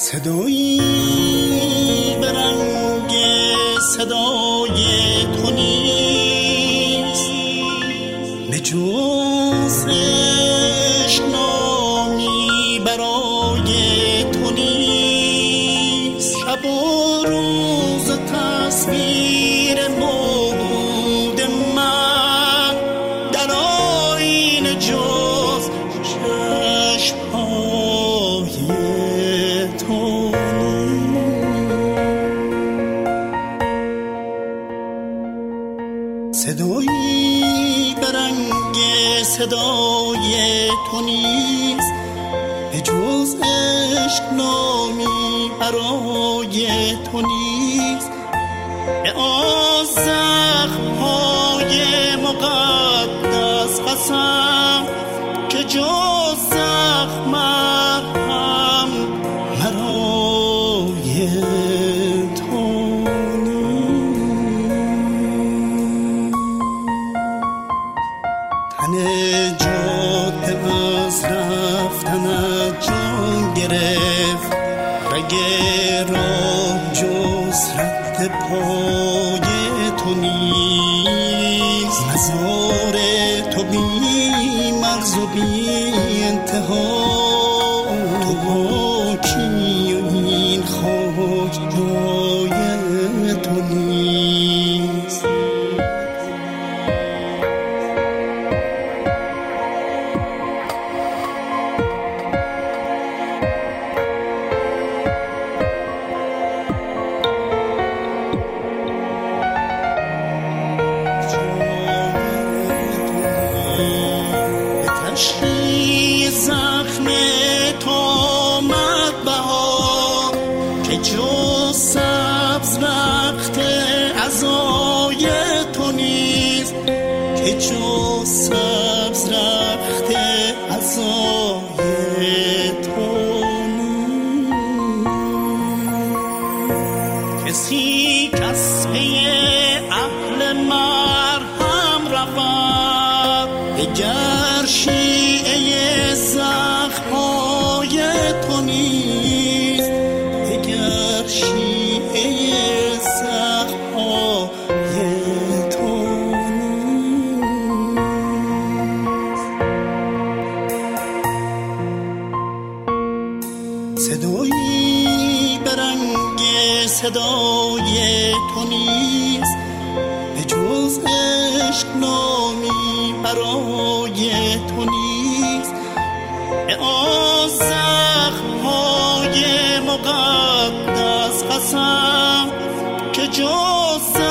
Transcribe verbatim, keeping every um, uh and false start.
صدایی به رنگ صدای تو نیست، به جز عشق نامی برای تو نیست. شب و روز تصویر موعود من در آینه جز چشم‌های تو نیست. صدایی به رنگ صدای تو نیست، به جز عشق نامی برای تو نیست. به آن زخم‌های مقدس قسم که جز زخم مرهم مرای تو نیست. تن جاده از رفتنت جان گرفت، رگ راه جز رد پای تو نیست. مزار تو بی مرز و بی انتها، تو پاکی و این خاک جای تو نیست. زخم تو آمد بهار که جز سبز رخت عزای تو نیست، که جز سبز رخت عزای تو نیست. کسی کسبه اهل مرهم رود، دگر شیعه زخم‌های تو نیست، دگر شیعه زخم‌های تو نیست. صدایی به رنگ صدای تو نیست، به جز عشق نامی برای تو نیست. به آن زخم‌های مقدس قسم که جز